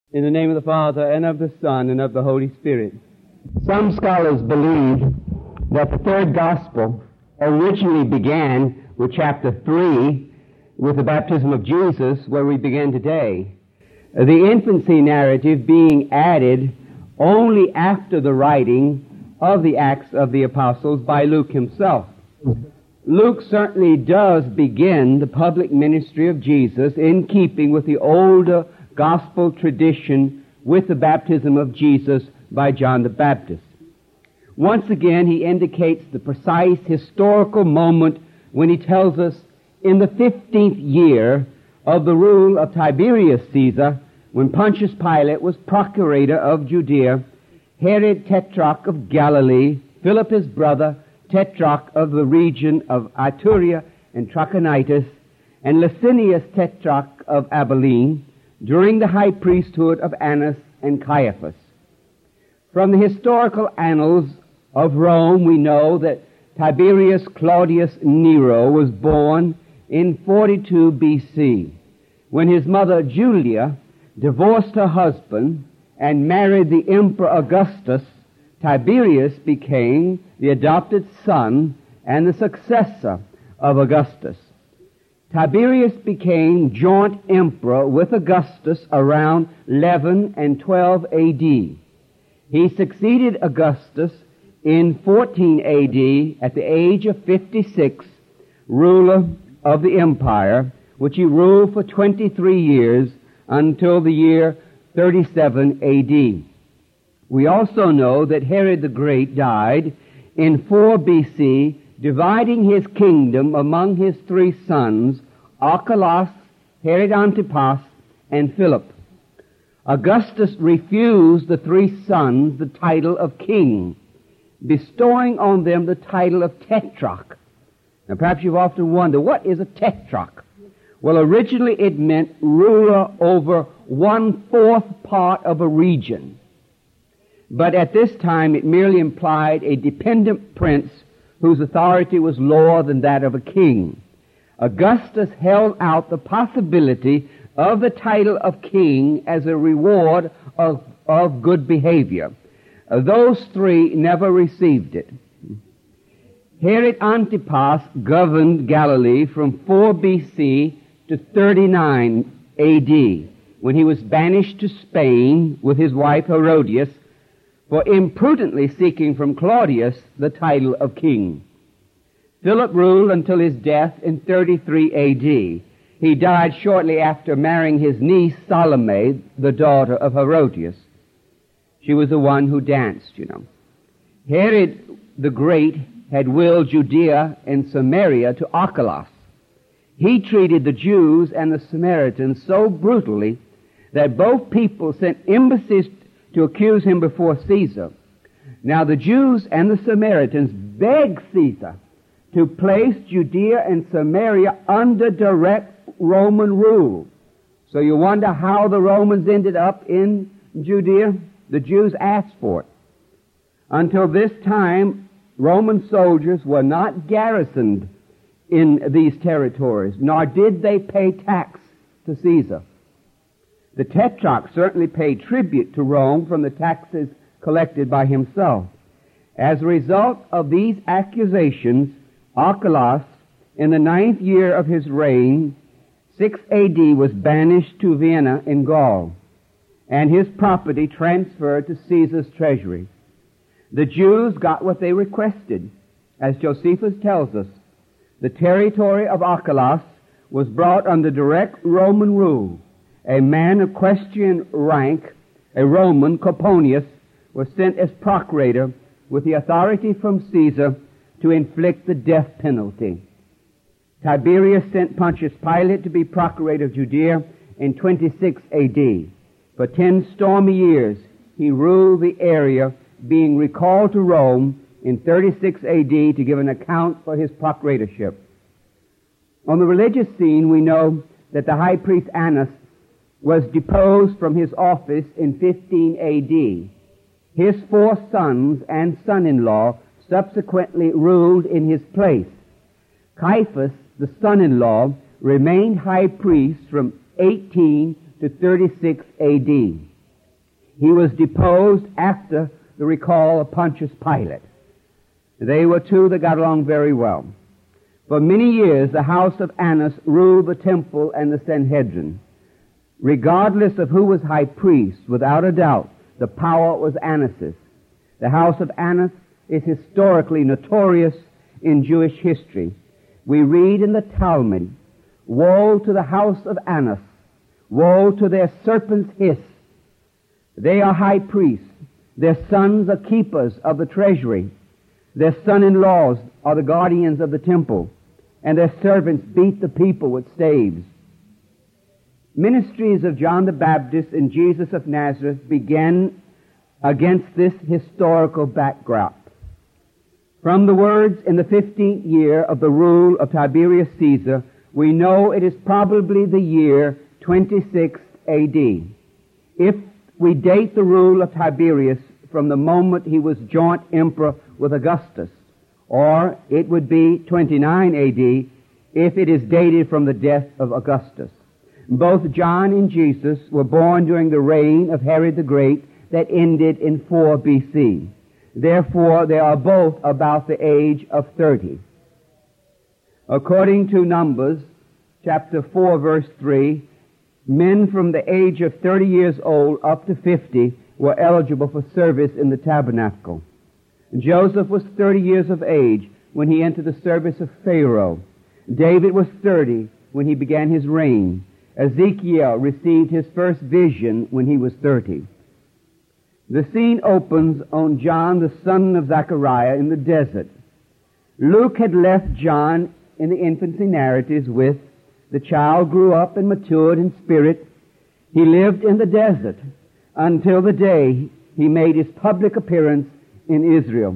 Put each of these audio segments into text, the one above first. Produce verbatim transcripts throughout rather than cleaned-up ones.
In the name of the Father, and of the Son, and of the Holy Spirit. Some scholars believe that the third gospel originally began with chapter three, with the baptism of Jesus, where we begin today. The infancy narrative being added only after the writing of the Acts of the Apostles by Luke himself. Luke certainly does begin the public ministry of Jesus in keeping with the older gospel tradition with the baptism of Jesus by John the Baptist. Once again, he indicates the precise historical moment when he tells us in the fifteenth year of the rule of Tiberius Caesar, when Pontius Pilate was procurator of Judea, Herod Tetrarch of Galilee, Philip his brother, Tetrarch of the region of Iturea and Trachonitis, and Licinius Tetrarch of Abilene, during the high priesthood of Annas and Caiaphas. From the historical annals of Rome, we know that Tiberius Claudius Nero was born in forty-two B C when his mother Julia divorced her husband and married the Emperor Augustus. Tiberius became the adopted son and the successor of Augustus. Tiberius became joint emperor with Augustus around eleven and twelve A D. He succeeded Augustus in fourteen A D at the age of fifty-six, ruler of the empire, which he ruled for twenty-three years until the year thirty-seven A D. We also know that Herod the Great died in four B C, dividing his kingdom among his three sons, Archelaus, Herod Antipas, and Philip. Augustus refused the three sons the title of king, bestowing on them the title of tetrarch. Now perhaps you've often wondered, what is a tetrarch? Well, originally it meant ruler over one-fourth part of a region. But at this time it merely implied a dependent prince whose authority was lower than that of a king. Augustus held out the possibility of the title of king as a reward of, of good behavior. Uh, those three never received it. Herod Antipas governed Galilee from four B C to thirty-nine A D, when he was banished to Spain with his wife Herodias for imprudently seeking from Claudius the title of king. Philip ruled until his death in thirty-three A D. He died shortly after marrying his niece Salome, the daughter of Herodias. She was the one who danced, you know. Herod the Great had willed Judea and Samaria to Archelaus. He treated the Jews and the Samaritans so brutally that both people sent embassies to accuse him before Caesar. Now the Jews and the Samaritans begged Caesar to place Judea and Samaria under direct Roman rule. So you wonder how the Romans ended up in Judea? The Jews asked for it. Until this time, Roman soldiers were not garrisoned in these territories, nor did they pay tax to Caesar. The Tetrarch certainly paid tribute to Rome from the taxes collected by himself. As a result of these accusations, Archelaus, in the ninth year of his reign, six A D, was banished to Vienna in Gaul, and his property transferred to Caesar's treasury. The Jews got what they requested. As Josephus tells us, the territory of Archelaus was brought under direct Roman rule. A man of equestrian rank, a Roman, Coponius, was sent as procurator with the authority from Caesar to inflict the death penalty. Tiberius sent Pontius Pilate to be procurator of Judea in twenty-six A D. For ten stormy years he ruled the area, being recalled to Rome in thirty-six A D to give an account for his procuratorship. On the religious scene, we know that the high priest Annas was deposed from his office in fifteen A D. His four sons and son-in-law subsequently ruled in his place. Caiaphas, the son-in-law, remained high priest from eighteen to thirty-six A D. He was deposed after the recall of Pontius Pilate. They were two that got along very well. For many years, the house of Annas ruled the temple and the Sanhedrin. Regardless of who was high priest, without a doubt, the power was Annas's. The house of Annas is historically notorious in Jewish history. We read in the Talmud, "Woe to the house of Annas! Woe to their serpent's hiss! They are high priests. Their sons are keepers of the treasury. Their son-in-laws are the guardians of the temple, and their servants beat the people with staves." Ministries of John the Baptist and Jesus of Nazareth began against this historical backdrop. From the words in the fifteenth year of the rule of Tiberius Caesar, we know it is probably the year twenty-six A D. If we date the rule of Tiberius from the moment he was joint emperor with Augustus, or it would be twenty-nine A D if it is dated from the death of Augustus. Both John and Jesus were born during the reign of Herod the Great that ended in four B C. Therefore, they are both about the age of thirty. According to Numbers, chapter four, verse three, men from the age of thirty years old up to fifty were eligible for service in the tabernacle. Joseph was thirty years of age when he entered the service of Pharaoh. David was thirty when he began his reign. Ezekiel received his first vision when he was thirty. The scene opens on John, the son of Zechariah, in the desert. Luke had left John in the infancy narratives with, the child grew up and matured in spirit. He lived in the desert until the day he made his public appearance in Israel.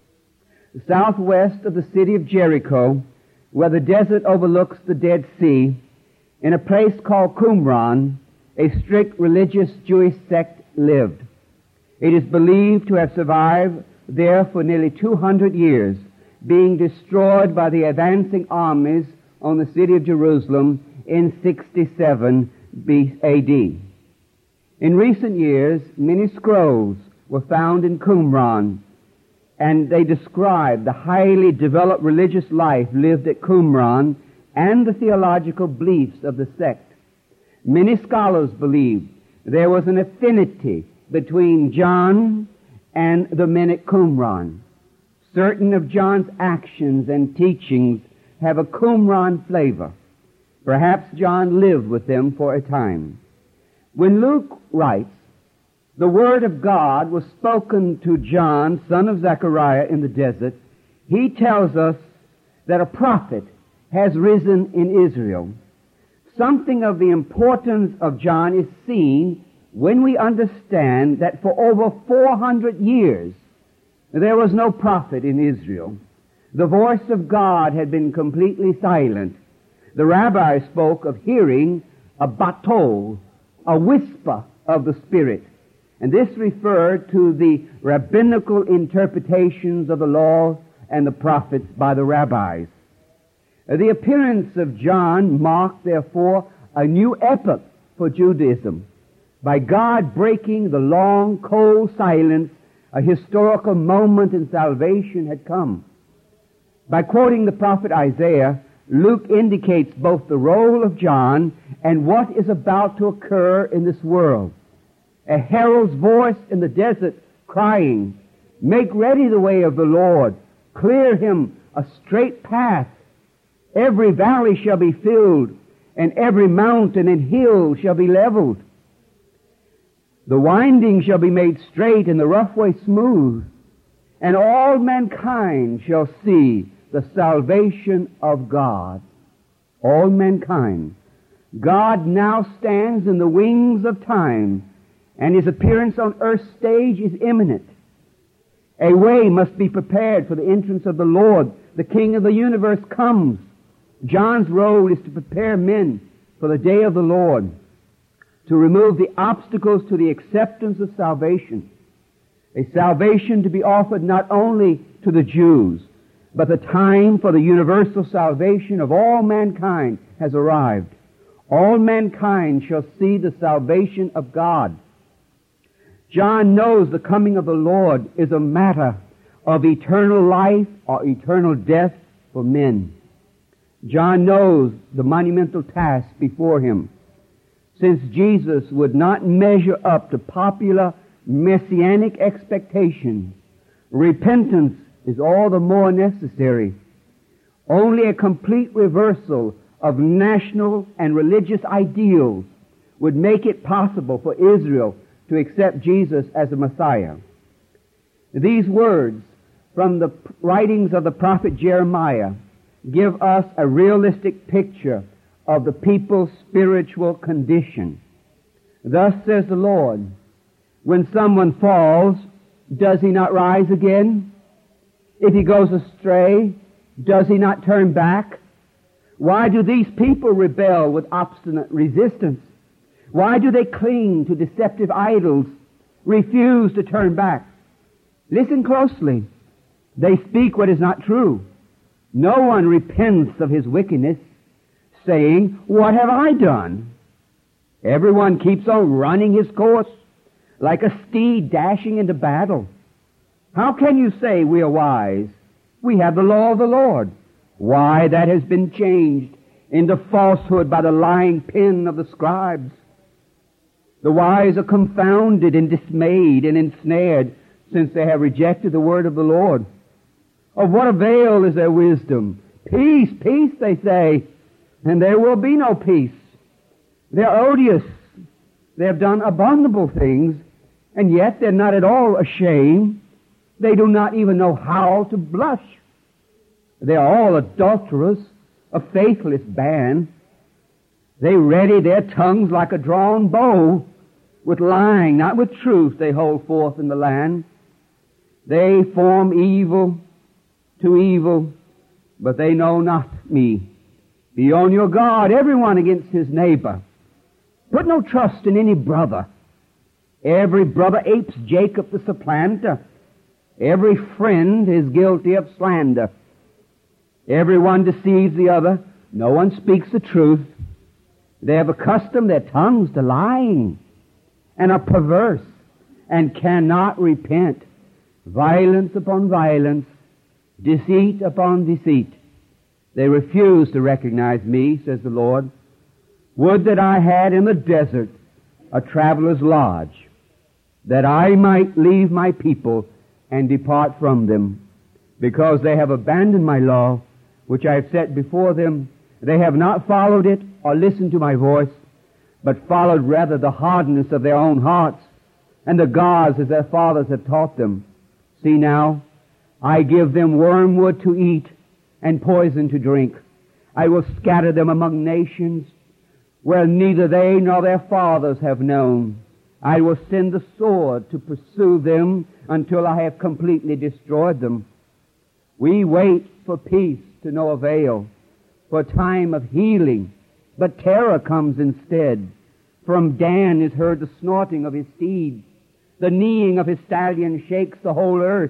Southwest of the city of Jericho, where the desert overlooks the Dead Sea, in a place called Qumran, a strict religious Jewish sect lived. It is believed to have survived there for nearly two hundred years, being destroyed by the advancing armies on the city of Jerusalem in sixty-seven A D. In recent years, many scrolls were found in Qumran, and they describe the highly developed religious life lived at Qumran and the theological beliefs of the sect. Many scholars believe there was an affinity between John and the men at Qumran. Certain of John's actions and teachings have a Qumran flavor. Perhaps John lived with them for a time. When Luke writes, the word of God was spoken to John, son of Zechariah, in the desert, he tells us that a prophet has risen in Israel. Something of the importance of John is seen when we understand that for over four hundred years there was no prophet in Israel. The voice of God had been completely silent. The rabbis spoke of hearing a batol, a whisper of the Spirit. And this referred to the rabbinical interpretations of the law and the prophets by the rabbis. The appearance of John marked, therefore, a new epoch for Judaism. By God breaking the long, cold silence, a historical moment in salvation had come. By quoting the prophet Isaiah, Luke indicates both the role of John and what is about to occur in this world. A herald's voice in the desert crying, "Make ready the way of the Lord, clear him a straight path. Every valley shall be filled, and every mountain and hill shall be leveled. The winding shall be made straight, and the rough way smooth, and all mankind shall see the salvation of God." All mankind. God now stands in the wings of time, and his appearance on earth's stage is imminent. A way must be prepared for the entrance of the Lord. The King of the universe comes. John's role is to prepare men for the day of the Lord, to remove the obstacles to the acceptance of salvation. A salvation to be offered not only to the Jews, but the time for the universal salvation of all mankind has arrived. All mankind shall see the salvation of God. John knows the coming of the Lord is a matter of eternal life or eternal death for men. John knows the monumental task before him. Since Jesus would not measure up to popular messianic expectations, repentance is all the more necessary. Only a complete reversal of national and religious ideals would make it possible for Israel to accept Jesus as a Messiah. These words from the writings of the prophet Jeremiah give us a realistic picture of the people's spiritual condition. Thus says the Lord, when someone falls, does he not rise again? If he goes astray, does he not turn back? Why do these people rebel with obstinate resistance? Why do they cling to deceptive idols, refuse to turn back? Listen closely. They speak what is not true. No one repents of his wickedness, saying, what have I done? Everyone keeps on running his course, like a steed dashing into battle. How can you say we are wise? We have the law of the Lord. Why, that has been changed into falsehood by the lying pen of the scribes. The wise are confounded and dismayed and ensnared, since they have rejected the word of the Lord. Of what avail is their wisdom? Peace, peace, they say, and there will be no peace. They are odious. They have done abominable things, and yet they're not at all ashamed. They do not even know how to blush. They are all adulterers, a faithless band. They ready their tongues like a drawn bow. With lying, not with truth, they hold forth in the land. They form evil to evil, but they know not me. Be on your guard, everyone against his neighbor. Put no trust in any brother. Every brother apes Jacob the supplanter. Every friend is guilty of slander. Everyone deceives the other. No one speaks the truth. They have accustomed their tongues to lying and are perverse and cannot repent. Violence upon violence, deceit upon deceit. They refuse to recognize me, says the Lord. Would that I had in the desert a traveler's lodge, that I might leave my people and depart from them, because they have abandoned my law, which I have set before them. They have not followed it or listened to my voice, but followed rather the hardness of their own hearts and the gods as their fathers have taught them. See now, I give them wormwood to eat and poison to drink. I will scatter them among nations where neither they nor their fathers have known. I will send the sword to pursue them until I have completely destroyed them. We wait for peace to no avail, for a time of healing, but terror comes instead. From Dan is heard the snorting of his steeds. The neighing of his stallion shakes the whole earth.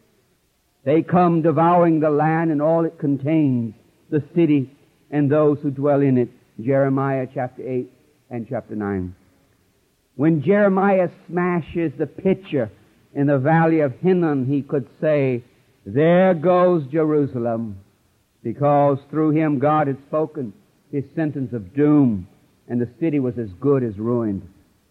They come devouring the land and all it contains, the city and those who dwell in it. Jeremiah chapter eight and chapter nine. When Jeremiah smashes the pitcher in the valley of Hinnom, he could say, there goes Jerusalem, because through him God had spoken his sentence of doom, and the city was as good as ruined.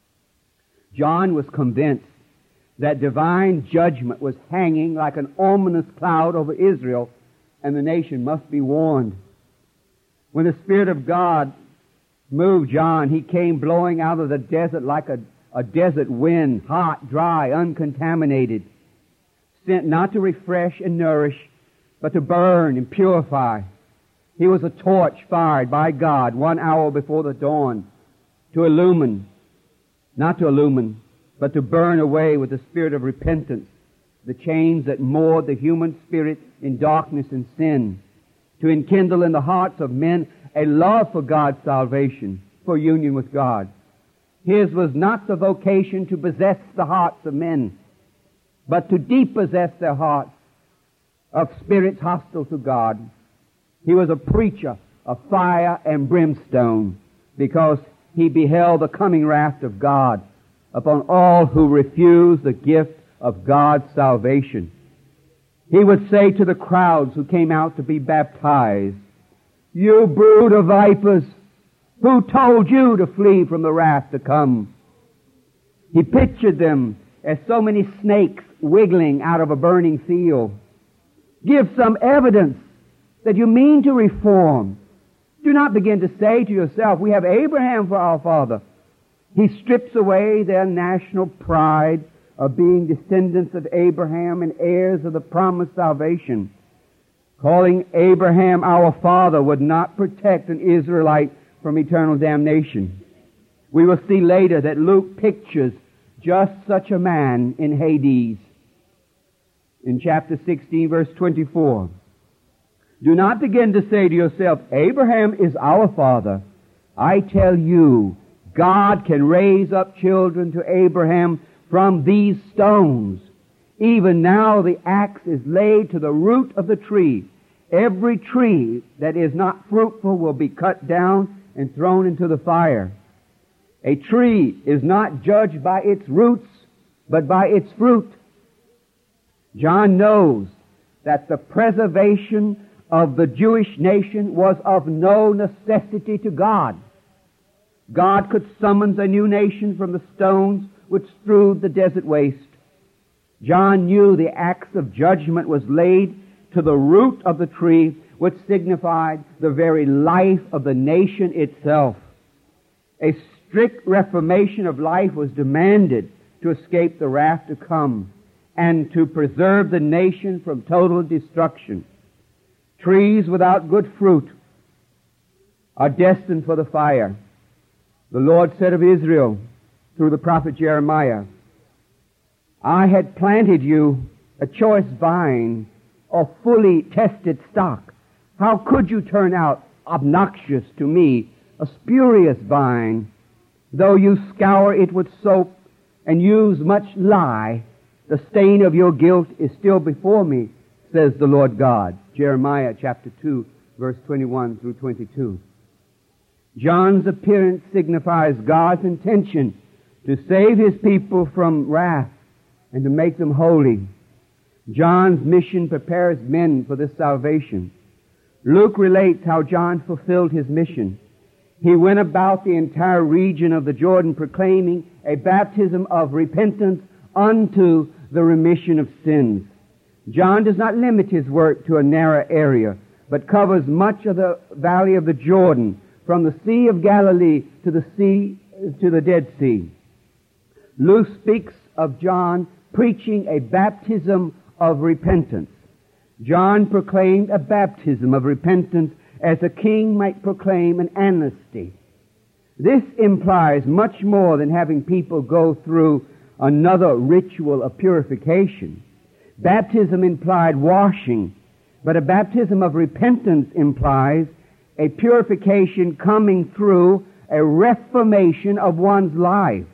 John was convinced that divine judgment was hanging like an ominous cloud over Israel, and the nation must be warned. When the Spirit of God moved John, he came blowing out of the desert like a, a desert wind, hot, dry, uncontaminated, sent not to refresh and nourish, but to burn and purify. He was a torch fired by God one hour before the dawn to illumine, not to illumine, but to burn away with the spirit of repentance the chains that moored the human spirit in darkness and sin, to enkindle in the hearts of men a love for God's salvation, for union with God. His was not the vocation to possess the hearts of men, but to depossess their hearts of spirits hostile to God. He was a preacher of fire and brimstone, because he beheld the coming wrath of God upon all who refuse the gift of God's salvation. He would say to the crowds who came out to be baptized, "You brood of vipers, who told you to flee from the wrath to come?" He pictured them as so many snakes wiggling out of a burning field. Give some evidence that you mean to reform. Do not begin to say to yourself, "We have Abraham for our father." He strips away their national pride of being descendants of Abraham and heirs of the promised salvation. Calling Abraham our father would not protect an Israelite from eternal damnation. We will see later that Luke pictures just such a man in Hades. In chapter sixteen, verse twenty-four, do not begin to say to yourself, "Abraham is our father." I tell you, God can raise up children to Abraham from these stones. Even now the axe is laid to the root of the tree. Every tree that is not fruitful will be cut down and thrown into the fire. A tree is not judged by its roots, but by its fruit. John knows that the preservation of the Jewish nation was of no necessity to God. God could summon a new nation from the stones which strewed the desert waste. John knew the axe of judgment was laid to the root of the tree, which signified the very life of the nation itself. A strict reformation of life was demanded to escape the wrath to come and to preserve the nation from total destruction. Trees without good fruit are destined for the fire. The Lord said of Israel through the prophet Jeremiah, "I had planted you a choice vine of fully tested stock. How could you turn out obnoxious to me, a spurious vine? Though you scour it with soap and use much lye, the stain of your guilt is still before me, says the Lord God." Jeremiah chapter two, verse twenty-one through twenty-two. John's appearance signifies God's intention to save His people from wrath and to make them holy. John's mission prepares men for this salvation. Luke relates how John fulfilled his mission. He went about the entire region of the Jordan proclaiming a baptism of repentance unto the remission of sins. John does not limit his work to a narrow area, but covers much of the valley of the Jordan, from the Sea of Galilee to the sea, to the Dead Sea. Luke speaks of John preaching a baptism of repentance. John proclaimed a baptism of repentance as a king might proclaim an amnesty. This implies much more than having people go through another ritual of purification. Baptism implied washing, but a baptism of repentance implies a purification coming through a reformation of one's life.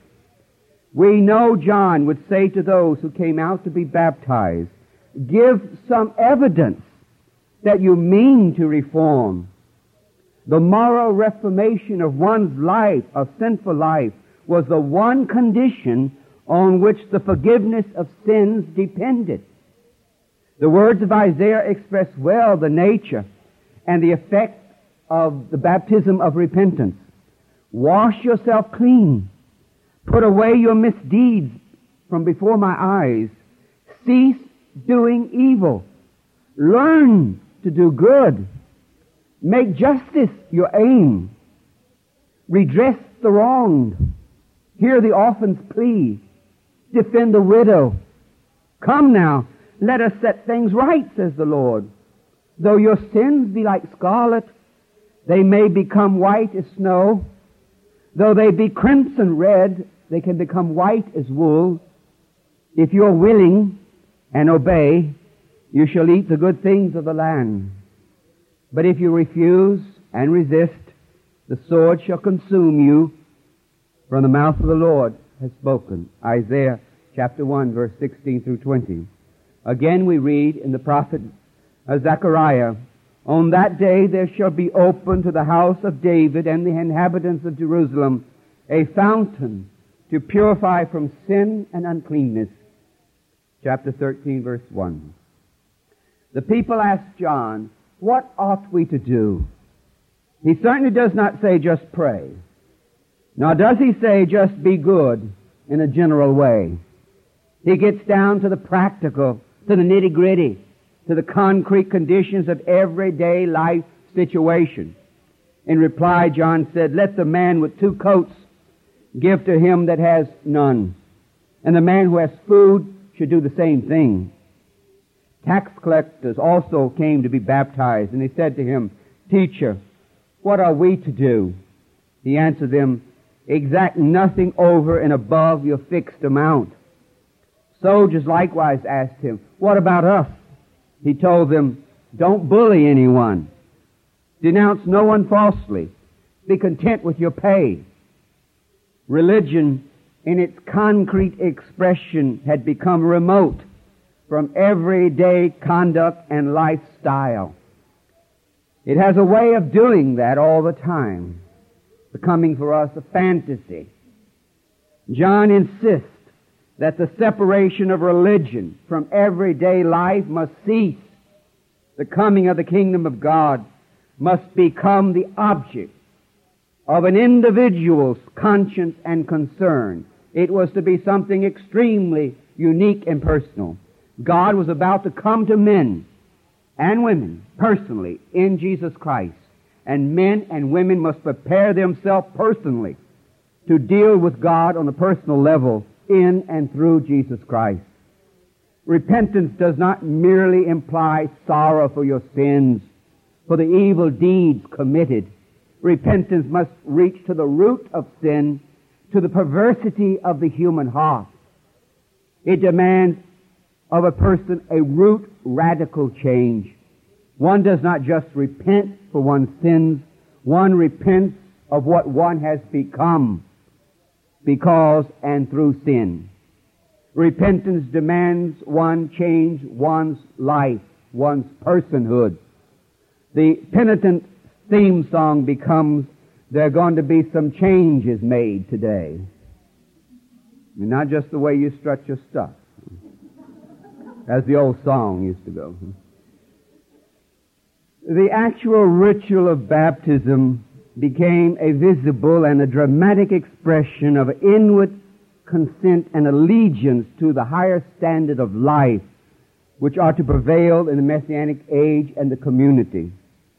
We know John would say to those who came out to be baptized, "Give some evidence that you mean to reform." The moral reformation of one's life, of sinful life, was the one condition on which the forgiveness of sins depended. The words of Isaiah express well the nature and the effect of the baptism of repentance. "Wash yourself clean. Put away your misdeeds from before my eyes. Cease doing evil. Learn to do good. Make justice your aim. Redress the wronged. Hear the orphan's plea. Defend the widow. Come now, let us set things right, says the Lord. Though your sins be like scarlet, they may become white as snow. Though they be crimson red, they can become white as wool. If you are willing and obey, you shall eat the good things of the land. But if you refuse and resist, the sword shall consume you, for the mouth of the Lord has spoken. Isaiah chapter one, verse sixteen through twenty. Again we read in the prophet Zechariah, "On that day there shall be opened to the house of David and the inhabitants of Jerusalem a fountain to purify from sin and uncleanness. Chapter thirteen, verse one. The people asked John, what ought we to do? He certainly does not say just pray. Nor does he say just be good in a general way. He gets down to the practical, to the nitty-gritty, to the concrete conditions of everyday life situation. In reply, John said, let the man with two coats give to him that has none, and the man who has food should do the same thing. Tax collectors also came to be baptized, and they said to him, Teacher, what are we to do? He answered them, exact nothing over and above your fixed amount. Soldiers likewise asked him, what about us? He told them, don't bully anyone. Denounce no one falsely. Be content with your pay. Religion, in its concrete expression, had become remote from everyday conduct and lifestyle. It has a way of doing that all the time, becoming for us a fantasy. John insists that the separation of religion from everyday life must cease. The coming of the kingdom of God must become the object of an individual's conscience and concern. It was to be something extremely unique and personal. God was about to come to men and women personally in Jesus Christ, and men and women must prepare themselves personally to deal with God on a personal level in and through Jesus Christ. Repentance does not merely imply sorrow for your sins, for the evil deeds committed. Repentance must reach to the root of sin, to the perversity of the human heart. It demands of a person a root radical change. One does not just repent for one's sins. One repents of what one has become because and through sin. Repentance demands one change one's life, one's personhood. The penitent theme song becomes, there are going to be some changes made today. I mean, not just the way you strut your stuff, as the old song used to go. The actual ritual of baptism became a visible and a dramatic expression of inward consent and allegiance to the higher standard of life which are to prevail in the Messianic age and the community.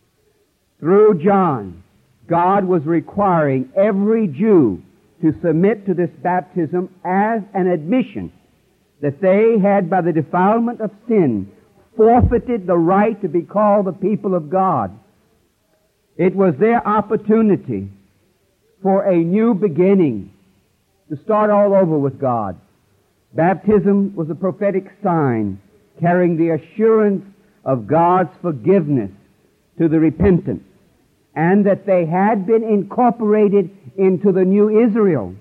Through John, God was requiring every Jew to submit to this baptism as an admission that they had, by the defilement of sin, forfeited the right to be called the people of God. It was their opportunity for a new beginning, to start all over with God. Baptism was a prophetic sign carrying the assurance of God's forgiveness to the repentant, and that they had been incorporated into the new Israel.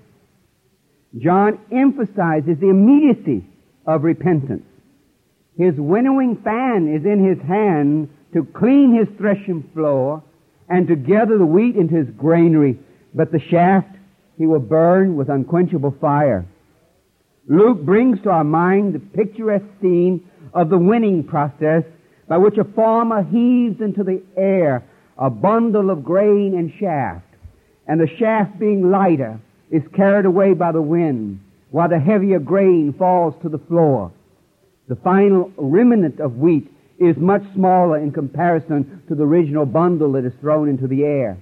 John emphasizes the immediacy of repentance. His winnowing fan is in his hand to clean his threshing floor and to gather the wheat into his granary, but the shaft he will burn with unquenchable fire. Luke brings to our mind the picturesque scene of the winning process by which a farmer heaves into the air a bundle of grain and shaft, and the shaft, being lighter, is carried away by the wind, while the heavier grain falls to the floor. The final remnant of wheat is much smaller in comparison to the original bundle that is thrown into the air.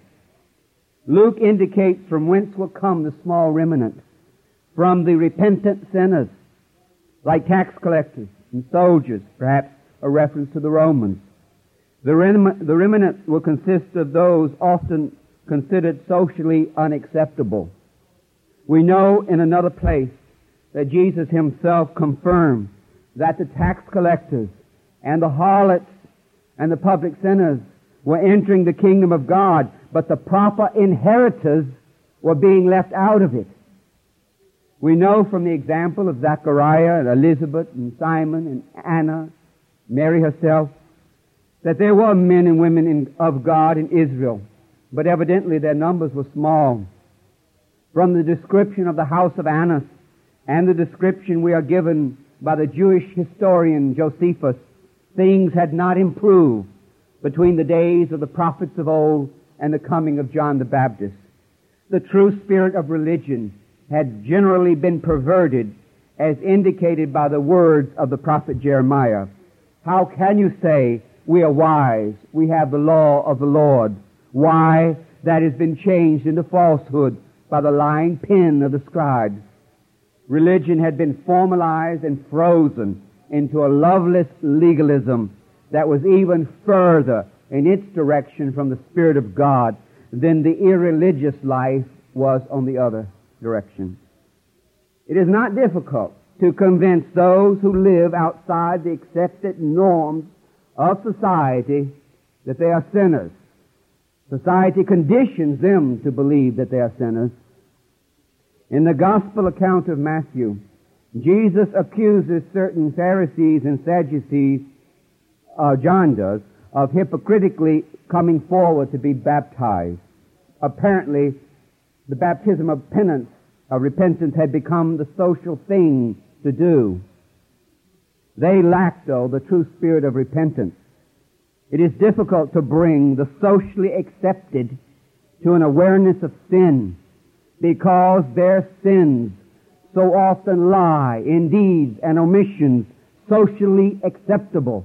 Luke indicates from whence will come the small remnant. From the repentant sinners, like tax collectors and soldiers, perhaps a reference to the Romans. The remnant, the remnant will consist of those often considered socially unacceptable. We know in another place that Jesus himself confirmed that the tax collectors and the harlots and the public sinners were entering the kingdom of God, but the proper inheritors were being left out of it. We know from the example of Zachariah and Elizabeth and Simon and Anna, Mary herself, that there were men and women in, of God in Israel, but evidently their numbers were small. From the description of the house of Annas and the description we are given by the Jewish historian Josephus, things had not improved between the days of the prophets of old and the coming of John the Baptist. The true spirit of religion had generally been perverted, as indicated by the words of the prophet Jeremiah. How can you say, we are wise, we have the law of the Lord? Why, that has been changed into falsehood by the lying pen of the scribes. Religion had been formalized and frozen into a loveless legalism that was even further in its direction from the Spirit of God than the irreligious life was on the other direction. It is not difficult to convince those who live outside the accepted norms of society that they are sinners. Society conditions them to believe that they are sinners. In the Gospel account of Matthew, Jesus accuses certain Pharisees and Sadducees, uh, John does, of hypocritically coming forward to be baptized. Apparently, the baptism of penance, of repentance, had become the social thing to do. They lack, though, the true spirit of repentance. It is difficult to bring the socially accepted to an awareness of sin, because their sins so often lie in deeds and omissions socially acceptable.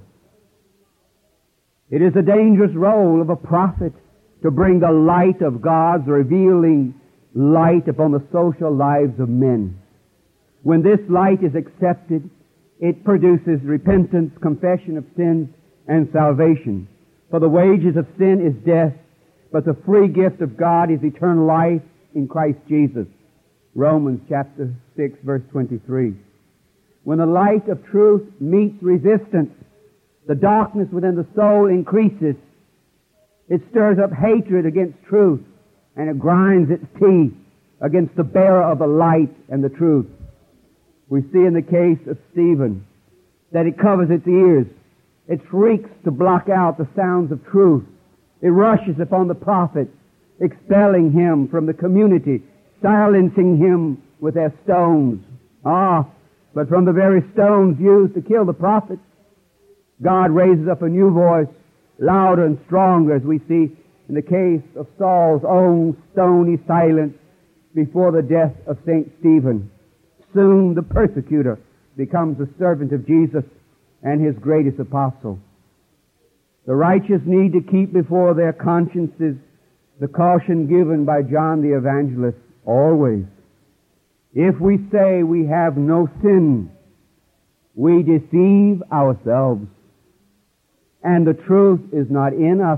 It is a dangerous role of a prophet to bring the light of God's revealing light upon the social lives of men. When this light is accepted, it produces repentance, confession of sins, and salvation. For the wages of sin is death, but the free gift of God is eternal life in Christ Jesus. Romans chapter six, verse twenty-three. When the light of truth meets resistance, the darkness within the soul increases. It stirs up hatred against truth, and it grinds its teeth against the bearer of the light and the truth. We see in the case of Stephen that it covers its ears. It shrieks to block out the sounds of truth. It rushes upon the prophet, expelling him from the community, silencing him with their stones. Ah, but from the very stones used to kill the prophet, God raises up a new voice, louder and stronger, as we see in the case of Saul's own stony silence before the death of Saint Stephen. Soon the persecutor becomes the servant of Jesus and his greatest apostle. The righteous need to keep before their consciences the caution given by John the Evangelist always. If we say we have no sin, we deceive ourselves, and the truth is not in us.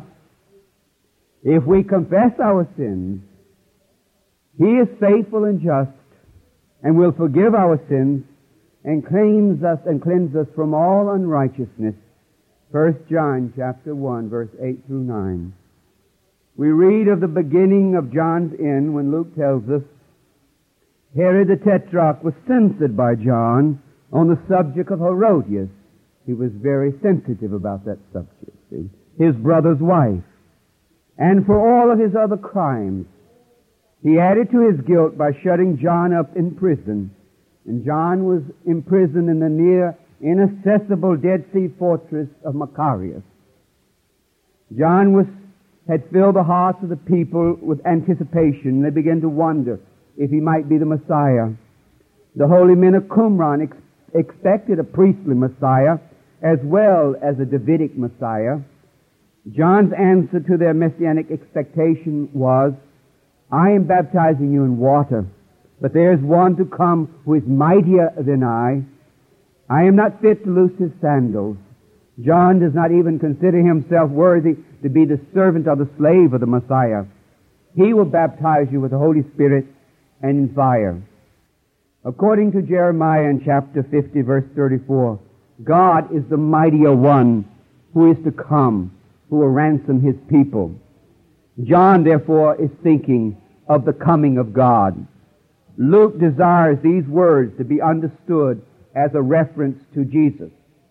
If we confess our sins, He is faithful and just, and will forgive our sins and cleanse us and cleanse us from all unrighteousness. First John chapter one, verse eight through nine. We read of the beginning of John's end when Luke tells us Herod the Tetrarch was censored by John on the subject of Herodias. He was very sensitive about that subject. See? His brother's wife. And for all of his other crimes, he added to his guilt by shutting John up in prison. And John was imprisoned in the near inaccessible Dead Sea fortress of Macarius. John was, had filled the hearts of the people with anticipation. They began to wonder if he might be the Messiah. The holy men of Qumran ex- expected a priestly Messiah as well as a Davidic Messiah. John's answer to their messianic expectation was, I am baptizing you in water, but there is one to come who is mightier than I. I am not fit to loose his sandals. John does not even consider himself worthy to be the servant or the slave of the Messiah. He will baptize you with the Holy Spirit and in fire. According to Jeremiah in chapter fifty, verse thirty-four, God is the mightier one who is to come, who will ransom his people. John, therefore, is thinking of the coming of God. Luke desires these words to be understood as a reference to Jesus.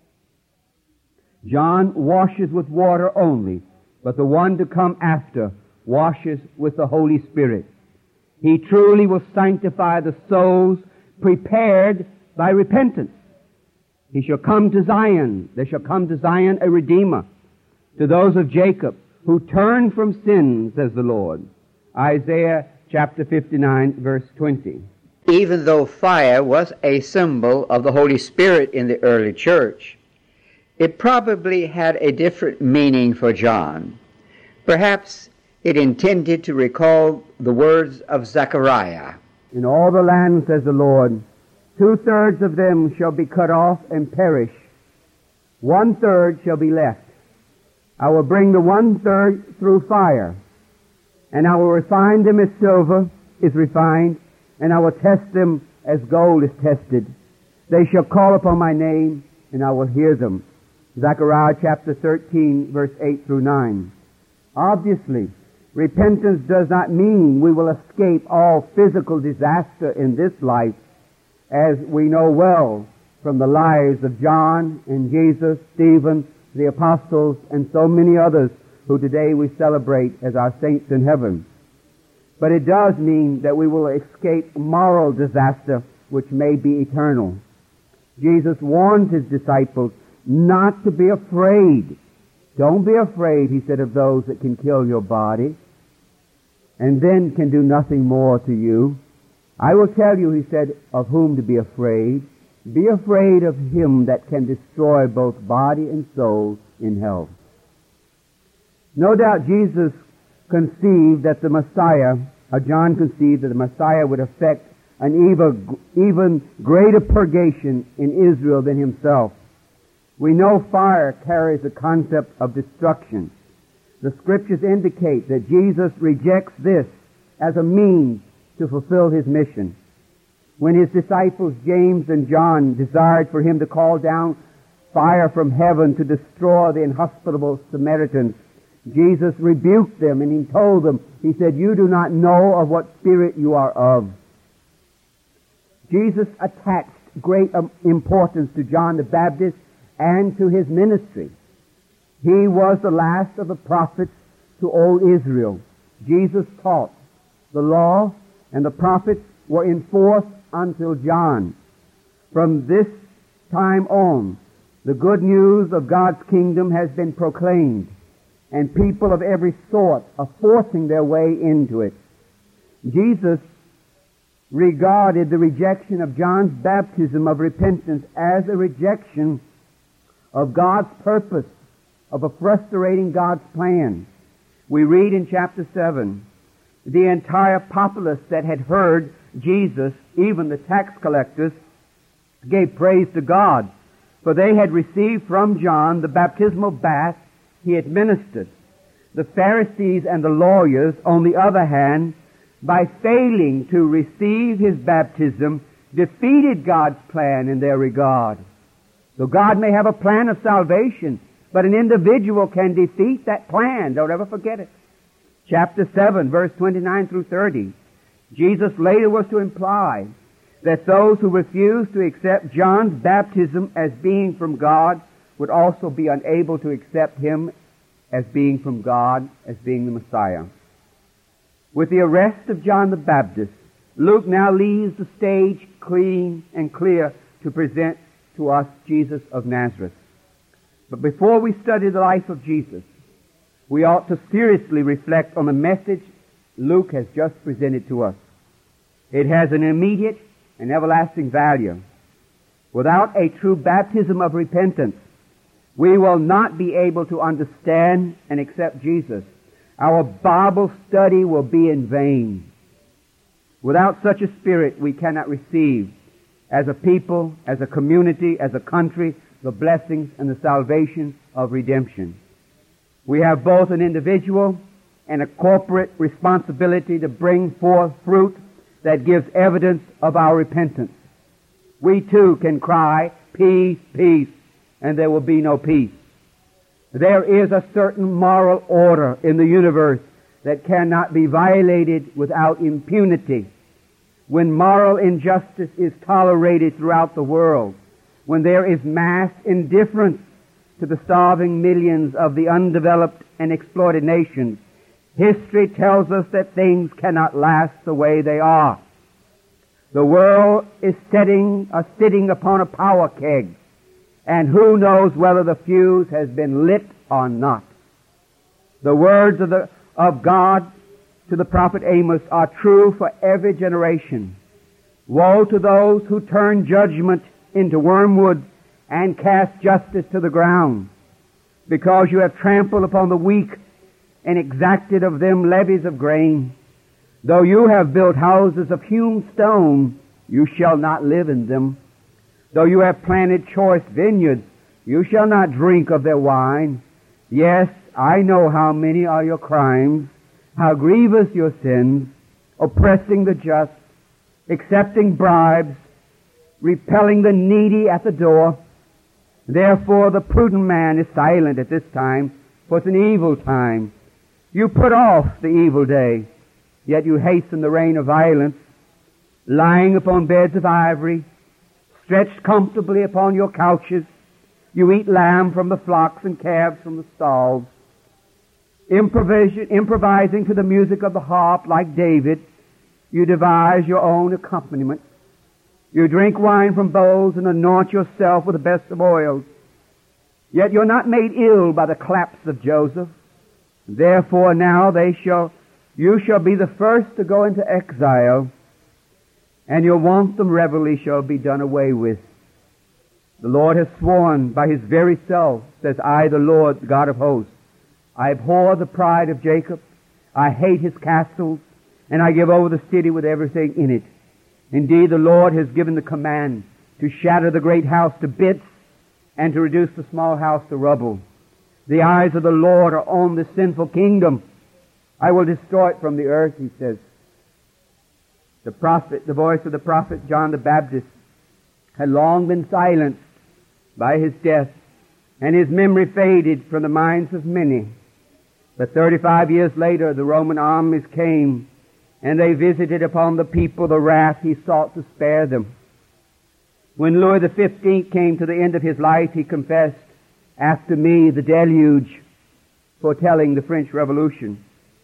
John washes with water only, but the one to come after washes with the Holy Spirit. He truly will sanctify the souls prepared by repentance. He shall come to Zion. There shall come to Zion a Redeemer, to those of Jacob who turn from sin, says the Lord. Isaiah chapter fifty-nine, verse twenty. Even though fire was a symbol of the Holy Spirit in the early church, it probably had a different meaning for John. Perhaps it intended to recall the words of Zechariah. In all the land, says the Lord, two-thirds of them shall be cut off and perish. One-third shall be left. I will bring the one-third through fire, and I will refine them as silver is refined, and I will test them as gold is tested. They shall call upon my name, and I will hear them. Zechariah chapter thirteen, verse eight through nine. Obviously, repentance does not mean we will escape all physical disaster in this life, as we know well from the lives of John and Jesus, Stephen, the apostles, and so many others who today we celebrate as our saints in heaven. But it does mean that we will escape moral disaster, which may be eternal. Jesus warned his disciples not to be afraid. Don't be afraid, he said, of those that can kill your body and then can do nothing more to you. I will tell you, he said, of whom to be afraid. Be afraid of him that can destroy both body and soul in hell. No doubt Jesus conceived that the Messiah, or John conceived that the Messiah would effect an even, even greater purgation in Israel than himself. We know fire carries the concept of destruction. The Scriptures indicate that Jesus rejects this as a means to fulfill his mission. When his disciples James and John desired for him to call down fire from heaven to destroy the inhospitable Samaritans, Jesus rebuked them and he told them, he said, "You do not know of what spirit you are of." Jesus attached great importance to John the Baptist and to his ministry. He was the last of the prophets to old Israel. Jesus taught. The law and the prophets were in force until John. From this time on, the good news of God's kingdom has been proclaimed, and people of every sort are forcing their way into it. Jesus regarded the rejection of John's baptism of repentance as a rejection of God's purpose, of a frustrating God's plan. We read in chapter seven, the entire populace that had heard Jesus, even the tax collectors, gave praise to God, for they had received from John the baptismal bath he administered. The Pharisees and the lawyers, on the other hand, by failing to receive his baptism, defeated God's plan in their regard. So God may have a plan of salvation, but an individual can defeat that plan. Don't ever forget it. Chapter seven, verse twenty-nine through thirty. Jesus later was to imply that those who refused to accept John's baptism as being from God would also be unable to accept him as being from God, as being the Messiah. With the arrest of John the Baptist, Luke now leaves the stage clean and clear to present to us Jesus of Nazareth. But before we study the life of Jesus, we ought to seriously reflect on the message Luke has just presented to us. It has an immediate and everlasting value. Without a true baptism of repentance, we will not be able to understand and accept Jesus. Our Bible study will be in vain. Without such a spirit, we cannot receive, as a people, as a community, as a country, the blessings and the salvation of redemption. We have both an individual and a corporate responsibility to bring forth fruit that gives evidence of our repentance. We too can cry, "Peace, peace," and there will be no peace. There is a certain moral order in the universe that cannot be violated without impunity. When moral injustice is tolerated throughout the world, when there is mass indifference to the starving millions of the undeveloped and exploited nations, History tells us that things cannot last the way they are. The world is sitting, uh, sitting upon a power keg, and who knows whether the fuse has been lit or not. The words of, the, of God to the prophet Amos are true for every generation. Woe to those who turn judgment into wormwood and cast justice to the ground, because you have trampled upon the weak and exacted of them levies of grain. Though you have built houses of hewn stone, you shall not live in them. Though you have planted choice vineyards, you shall not drink of their wine. Yes, I know how many are your crimes, how grievous your sins, oppressing the just, accepting bribes, repelling the needy at the door. Therefore the prudent man is silent at this time, for it's an evil time. You put off the evil day, yet you hasten the reign of violence, lying upon beds of ivory, stretched comfortably upon your couches. You eat lamb from the flocks and calves from the stalls. Improvising, improvising to the music of the harp like David, you devise your own accompaniment. You drink wine from bowls and anoint yourself with the best of oils. Yet you're not made ill by the claps of Joseph. Therefore now they shall, you shall be the first to go into exile, and your wanton revelry shall be done away with. The Lord has sworn by His very self, says I, the Lord, the God of hosts, I abhor the pride of Jacob, I hate his castles, and I give over the city with everything in it. Indeed, the Lord has given the command to shatter the great house to bits and to reduce the small house to rubble. The eyes of the Lord are on this sinful kingdom. I will destroy it from the earth, He says. The prophet, the voice of the prophet John the Baptist had long been silenced by his death, and his memory faded from the minds of many. But thirty-five years later, the Roman armies came, and they visited upon the people the wrath He sought to spare them. When Louis the fifteenth came to the end of his life, he confessed, after me the deluge, foretelling the French Revolution.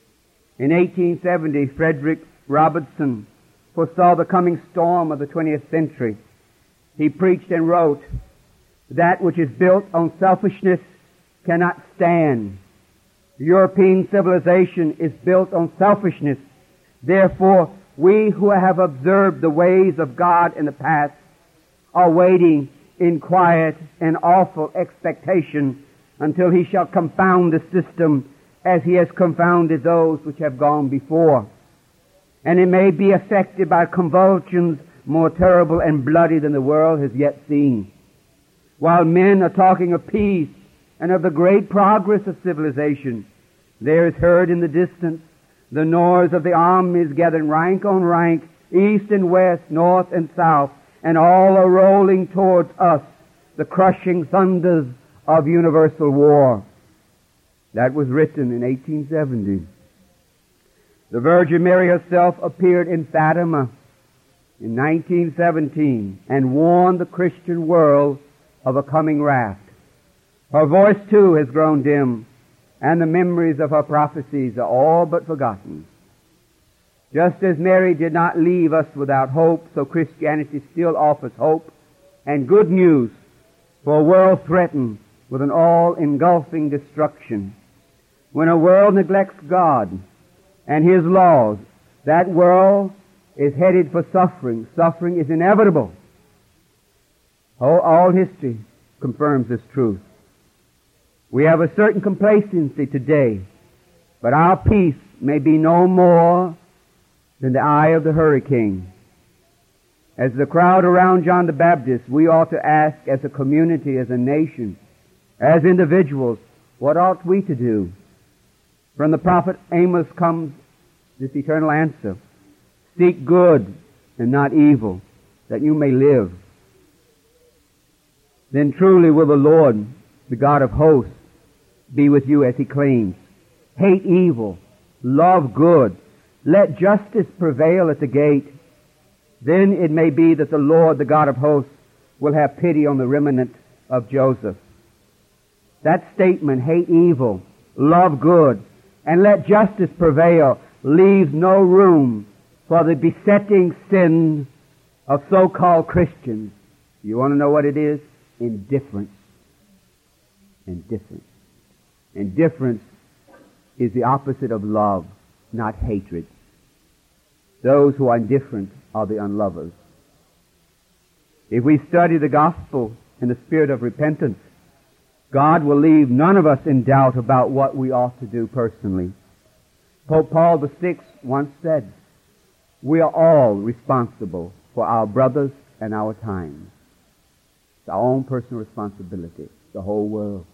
In eighteen seventy, Frederick Robertson foresaw the coming storm of the twentieth century. He preached and wrote, that which is built on selfishness cannot stand. European civilization is built on selfishness. Therefore, we who have observed the ways of God in the past are waiting in quiet and awful expectation until He shall confound the system as He has confounded those which have gone before. And it may be affected by convulsions more terrible and bloody than the world has yet seen. While men are talking of peace and of the great progress of civilization, there is heard in the distance the noise of the armies gathering rank on rank, east and west, north and south, and all are rolling towards us, the crushing thunders of universal war. That was written in eighteen seventy. The Virgin Mary herself appeared in Fatima in nineteen seventeen and warned the Christian world of a coming wrath. Her voice too has grown dim, and the memories of her prophecies are all but forgotten. Just as Mary did not leave us without hope, so Christianity still offers hope and good news for a world threatened with an all-engulfing destruction. When a world neglects God and His laws, that world is headed for suffering. Suffering is inevitable. All, all history confirms this truth. We have a certain complacency today, but our peace may be no more than the eye of the hurricane. As the crowd around John the Baptist, we ought to ask as a community, as a nation, as individuals, what ought we to do? From the prophet Amos comes this eternal answer. Seek good and not evil, that you may live. Then truly will the Lord, the God of hosts, be with you as He claims. Hate evil, love good, let justice prevail at the gate. Then it may be that the Lord, the God of hosts, will have pity on the remnant of Joseph. That statement, hate evil, love good, and let justice prevail, leaves no room for the besetting sin of so-called Christians. You want to know what it is? Indifference. Indifference. Indifference is the opposite of love, not hatred. Those who are indifferent are the unlovers. If we study the gospel in the spirit of repentance, God will leave none of us in doubt about what we ought to do personally. Pope Paul the Sixth once said, "We are all responsible for our brothers and our times." It's our own personal responsibility, the whole world.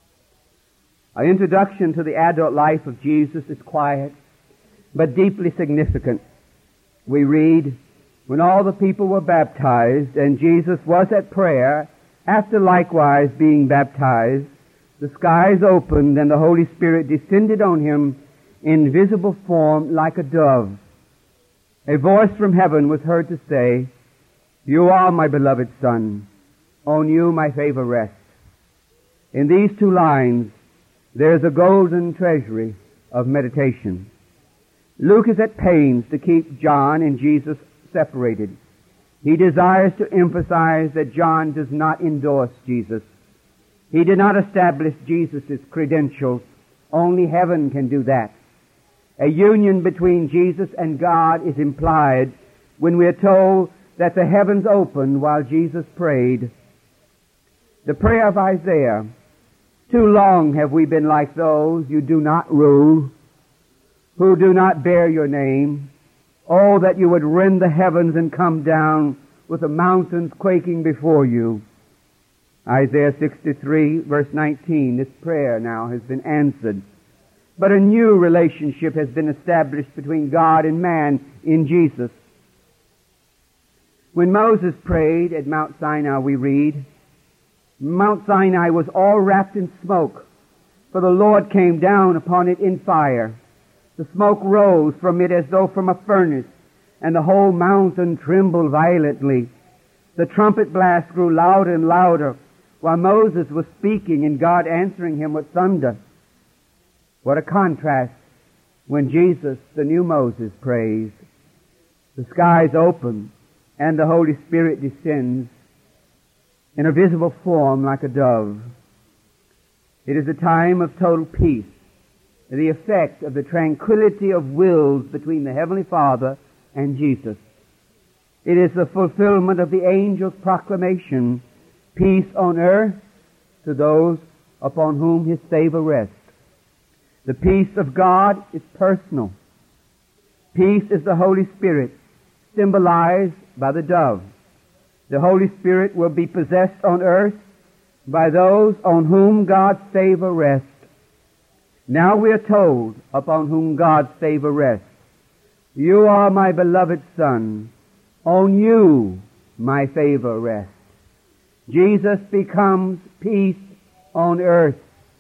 Our introduction to the adult life of Jesus is quiet, but deeply significant. We read, "When all the people were baptized, and Jesus was at prayer, after likewise being baptized, the skies opened, and the Holy Spirit descended on him in visible form like a dove. A voice from heaven was heard to say, 'You are my beloved Son. On you my favor rests.'" In these two lines, there's a golden treasury of meditation. Luke is at pains to keep John and Jesus separated. He desires to emphasize that John does not endorse Jesus. He did not establish Jesus' credentials. Only heaven can do that. A union between Jesus and God is implied when we are told that the heavens opened while Jesus prayed. The prayer of Isaiah, "Too long have we been like those you do not rule, who do not bear your name. Oh, that you would rend the heavens and come down with the mountains quaking before you." Isaiah sixty-three, verse nineteen, this prayer now has been answered. But a new relationship has been established between God and man in Jesus. When Moses prayed at Mount Sinai, we read, "Mount Sinai was all wrapped in smoke, for the Lord came down upon it in fire. The smoke rose from it as though from a furnace, and the whole mountain trembled violently. The trumpet blast grew louder and louder, while Moses was speaking and God answering him with thunder." What a contrast when Jesus, the new Moses, prays. The skies open and the Holy Spirit descends in a visible form like a dove. It is a time of total peace, the effect of the tranquility of wills between the Heavenly Father and Jesus. It is the fulfillment of the angel's proclamation, "Peace on earth to those upon whom his favor rests." The peace of God is personal. Peace is the Holy Spirit, symbolized by the dove. The Holy Spirit will be possessed on earth by those on whom God's favor rests. Now we are told upon whom God's favor rests. "You are my beloved Son. On you my favor rests." Jesus becomes peace on earth.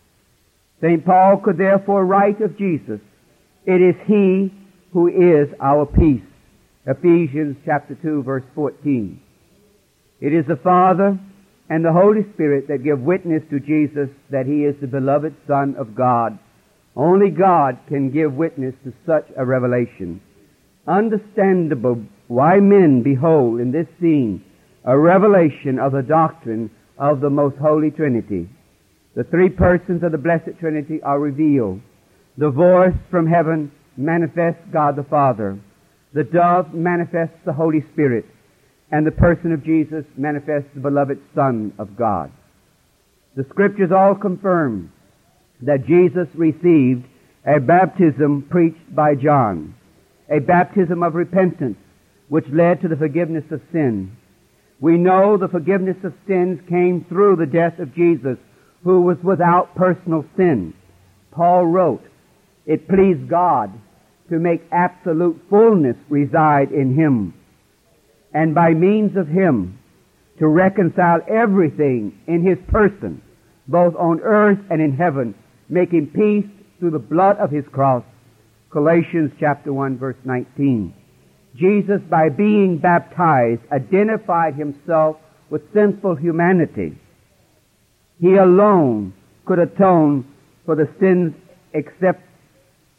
Saint Paul could therefore write of Jesus, "It is He who is our peace." Ephesians chapter two, verse fourteen. It is the Father and the Holy Spirit that give witness to Jesus that He is the beloved Son of God. Only God can give witness to such a revelation. Understandable why men behold in this scene a revelation of the doctrine of the most holy Trinity. The three persons of the Blessed Trinity are revealed. The voice from heaven manifests God the Father. The dove manifests the Holy Spirit. And the person of Jesus manifests the beloved Son of God. The Scriptures all confirm that Jesus received a baptism preached by John, a baptism of repentance, which led to the forgiveness of sin. We know the forgiveness of sins came through the death of Jesus, who was without personal sin. Paul wrote, "It pleased God to make absolute fullness reside in Him, and by means of Him to reconcile everything in His person, both on earth and in heaven, making peace through the blood of His cross." Galatians chapter one, verse nineteen. Jesus, by being baptized, identified Himself with sinful humanity. He alone could atone for the sins except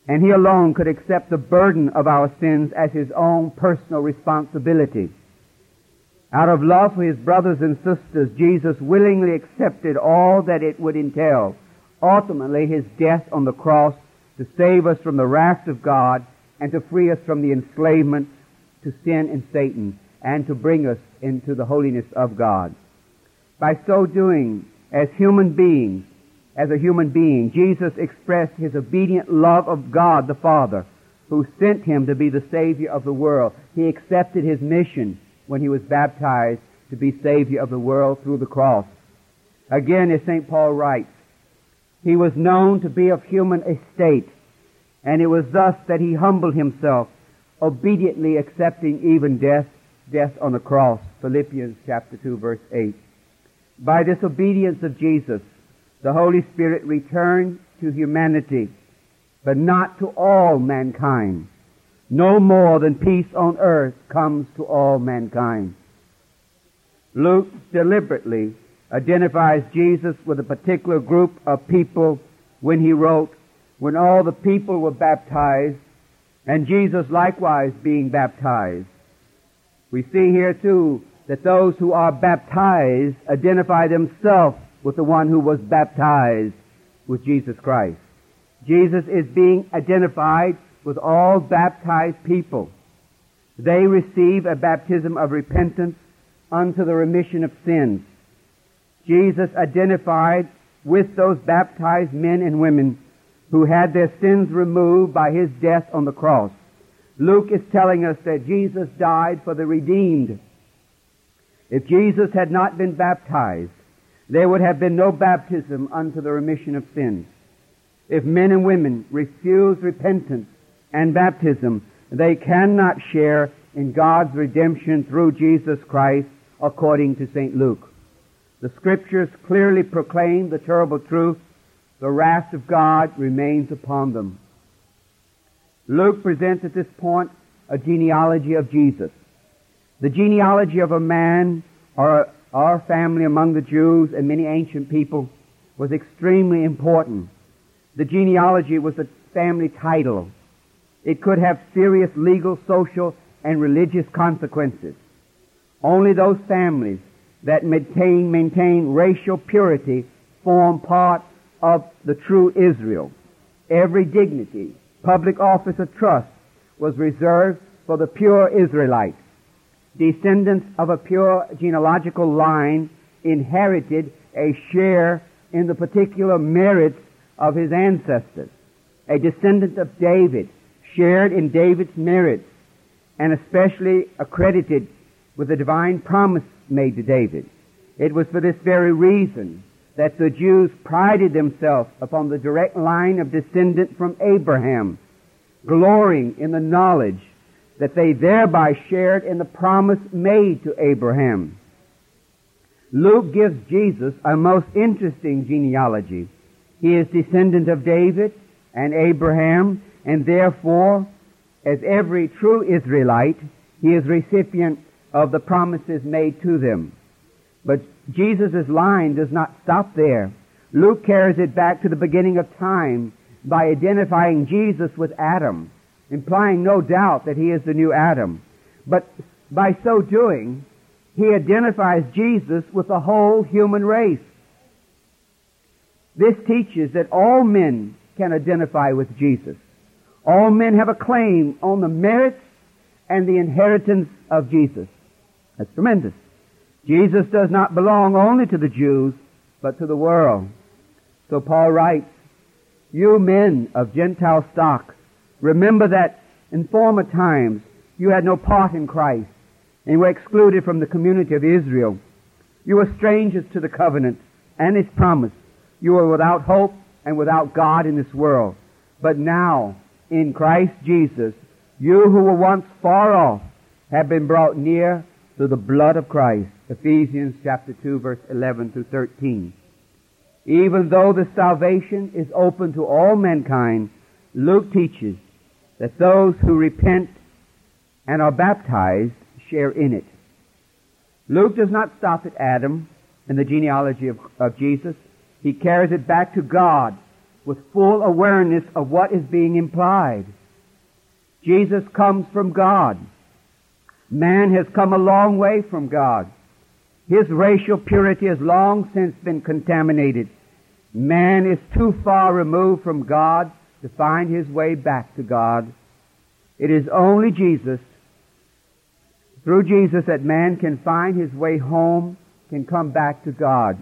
and He alone could accept the burden of our sins as His own personal responsibility. Out of love for His brothers and sisters, Jesus willingly accepted all that it would entail, ultimately His death on the cross to save us from the wrath of God and to free us from the enslavement to sin and Satan and to bring us into the holiness of God. By so doing, as human beings, as a human being, Jesus expressed His obedient love of God the Father, who sent Him to be the Savior of the world. He accepted His mission when He was baptized to be Savior of the world through the cross. Again, as Saint Paul writes, He was known to be of human estate, and it was thus that He humbled Himself, obediently accepting even death, death on the cross. Philippians chapter two, verse eight. By this obedience of Jesus, the Holy Spirit returned to humanity, but not to all mankind. No more than peace on earth comes to all mankind. Luke deliberately identifies Jesus with a particular group of people when he wrote, when all the people were baptized, and Jesus likewise being baptized. We see here too that those who are baptized identify themselves with the one who was baptized with Jesus Christ. Jesus is being identified with all baptized people. They receive a baptism of repentance unto the remission of sins. Jesus identified with those baptized men and women who had their sins removed by His death on the cross. Luke is telling us that Jesus died for the redeemed. If Jesus had not been baptized, there would have been no baptism unto the remission of sins. If men and women refuse repentance and baptism, they cannot share in God's redemption through Jesus Christ, according to Saint Luke. The Scriptures clearly proclaim the terrible truth: the wrath of God remains upon them. Luke presents at this point a genealogy of Jesus. The genealogy of a man or our family among the Jews and many ancient people was extremely important. The genealogy was a family title. It could have serious legal, social, and religious consequences. Only those families that maintain, maintain racial purity form part of the true Israel. Every dignity, public office or trust was reserved for the pure Israelite. Descendants of a pure genealogical line inherited a share in the particular merits of his ancestors. A descendant of David shared in David's merits and especially accredited with the divine promise made to David. It was for this very reason that the Jews prided themselves upon the direct line of descendant from Abraham, glorying in the knowledge that they thereby shared in the promise made to Abraham. Luke gives Jesus a most interesting genealogy. He is descendant of David and Abraham, and therefore, as every true Israelite, he is recipient of the promises made to them. But Jesus' line does not stop there. Luke carries it back to the beginning of time by identifying Jesus with Adam, implying no doubt that he is the new Adam. But by so doing, he identifies Jesus with the whole human race. This teaches that all men can identify with Jesus. All men have a claim on the merits and the inheritance of Jesus. That's tremendous. Jesus does not belong only to the Jews, but to the world. So Paul writes, "You men of Gentile stock, remember that in former times you had no part in Christ and were excluded from the community of Israel. You were strangers to the covenant and His promise. You were without hope and without God in this world. But now, in Christ Jesus, you who were once far off have been brought near through the blood of Christ." Ephesians chapter two, verse eleven through thirteen. Even though the salvation is open to all mankind, Luke teaches that those who repent and are baptized share in it. Luke does not stop at Adam and the genealogy of, of Jesus. He carries it back to God with full awareness of what is being implied. Jesus comes from God. Man has come a long way from God. His racial purity has long since been contaminated. Man is too far removed from God to find his way back to God. It is only Jesus, through Jesus, that man can find his way home, can come back to God.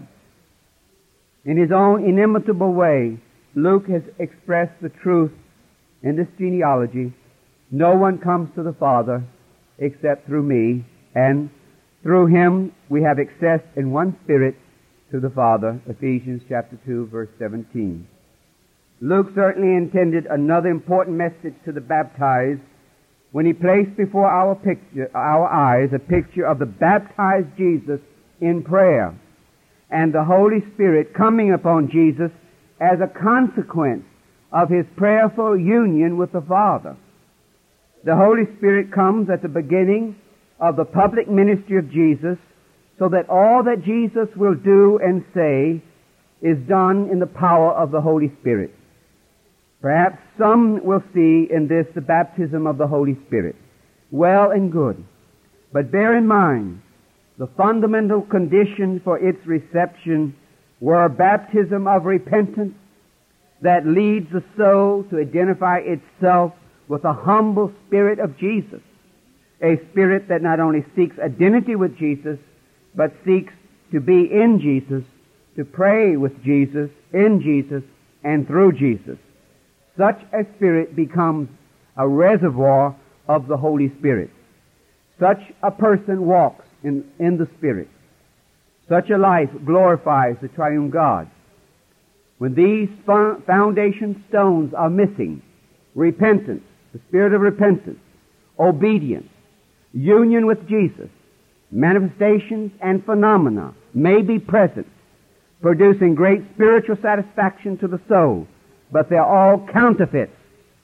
In his own inimitable way, Luke has expressed the truth in this genealogy. No one comes to the Father except through me, and through him we have access in one Spirit to the Father. Ephesians chapter two, verse seventeen. Luke certainly intended another important message to the baptized when he placed before our picture, our eyes a picture of the baptized Jesus in prayer, and the Holy Spirit coming upon Jesus as a consequence of his prayerful union with the Father. The Holy Spirit comes at the beginning of the public ministry of Jesus, so that all that Jesus will do and say is done in the power of the Holy Spirit. Perhaps some will see in this the baptism of the Holy Spirit. Well and good. But bear in mind, the fundamental conditions for its reception were baptism of repentance that leads the soul to identify itself with the humble spirit of Jesus, a spirit that not only seeks identity with Jesus, but seeks to be in Jesus, to pray with Jesus, in Jesus, and through Jesus. Such a spirit becomes a reservoir of the Holy Spirit. Such a person walks in, in the Spirit. Such a life glorifies the triune God. When these foundation stones are missing, repentance, the spirit of repentance, obedience, union with Jesus, manifestations and phenomena may be present, producing great spiritual satisfaction to the soul, but they're all counterfeits.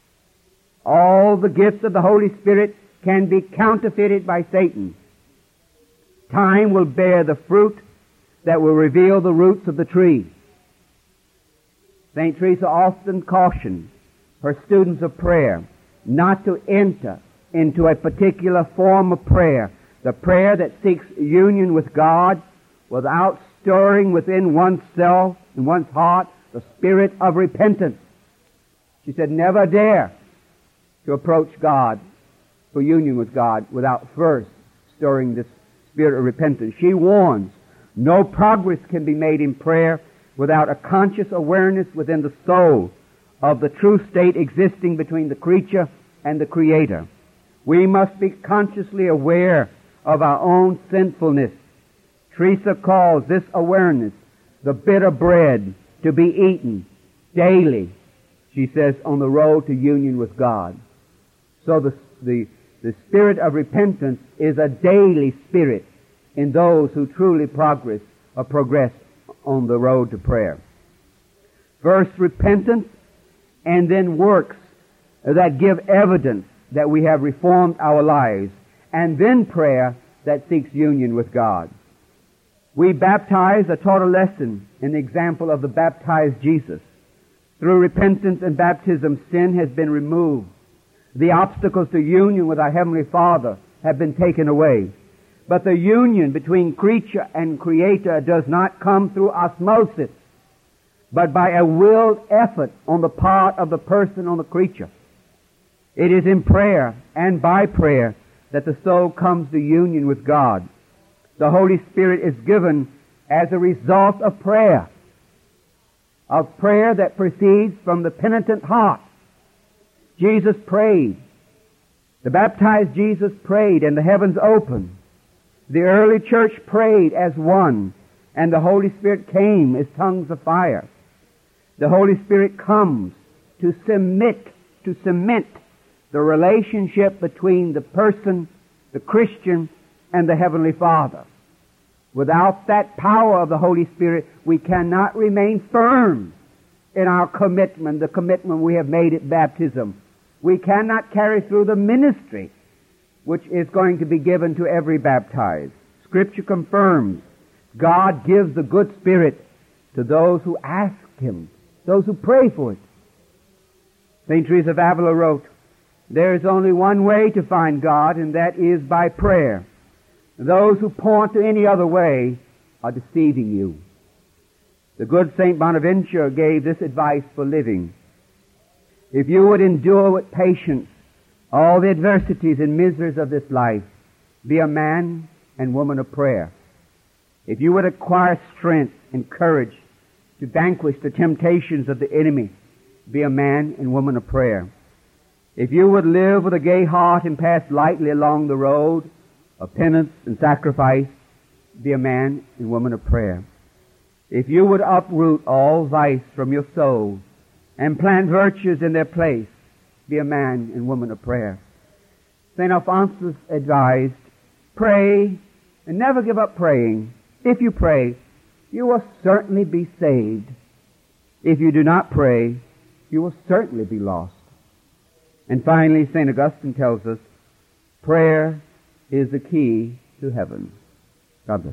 All the gifts of the Holy Spirit can be counterfeited by Satan. Time will bear the fruit that will reveal the roots of the tree. Saint Teresa often cautioned her students of prayer not to enter into a particular form of prayer, the prayer that seeks union with God without stirring within oneself and one's heart the spirit of repentance. She said, never dare to approach God for union with God without first stirring this spirit of repentance. She warns, no progress can be made in prayer without a conscious awareness within the soul of the true state existing between the creature and the Creator. We must be consciously aware of our own sinfulness. Teresa calls this awareness the bitter bread to be eaten daily, she says, on the road to union with God. So the, the, the spirit of repentance is a daily spirit in those who truly progress or progress on the road to prayer. First repentance, and then works that give evidence that we have reformed our lives, and then prayer that seeks union with God. We baptized are taught a lesson in the example of the baptized Jesus. Through repentance and baptism, sin has been removed. The obstacles to union with our Heavenly Father have been taken away. But the union between creature and Creator does not come through osmosis, but by a willed effort on the part of the person, on the creature. It is in prayer and by prayer that the soul comes to union with God. The Holy Spirit is given as a result of prayer, of prayer that proceeds from the penitent heart. Jesus prayed. The baptized Jesus prayed, and the heavens opened. The early church prayed as one, and the Holy Spirit came as tongues of fire. The Holy Spirit comes to cement, to cement the relationship between the person, the Christian, and the Heavenly Father. Without that power of the Holy Spirit, we cannot remain firm in our commitment, the commitment we have made at baptism. We cannot carry through the ministry which is going to be given to every baptized. Scripture confirms God gives the good Spirit to those who ask Him those who pray for it. Saint Teresa of Avila wrote, "There is only one way to find God, and that is by prayer. Those who point to any other way are deceiving you." The good Saint Bonaventure gave this advice for living. If you would endure with patience all the adversities and miseries of this life, be a man and woman of prayer. If you would acquire strength and courage to vanquish the temptations of the enemy, be a man and woman of prayer. If you would live with a gay heart and pass lightly along the road of penance and sacrifice, be a man and woman of prayer. If you would uproot all vice from your soul and plant virtues in their place, be a man and woman of prayer. Saint Alphonsus advised, pray and never give up praying. If you pray, you will certainly be saved. If you do not pray, you will certainly be lost. And finally, Saint Augustine tells us, prayer is the key to heaven. God bless.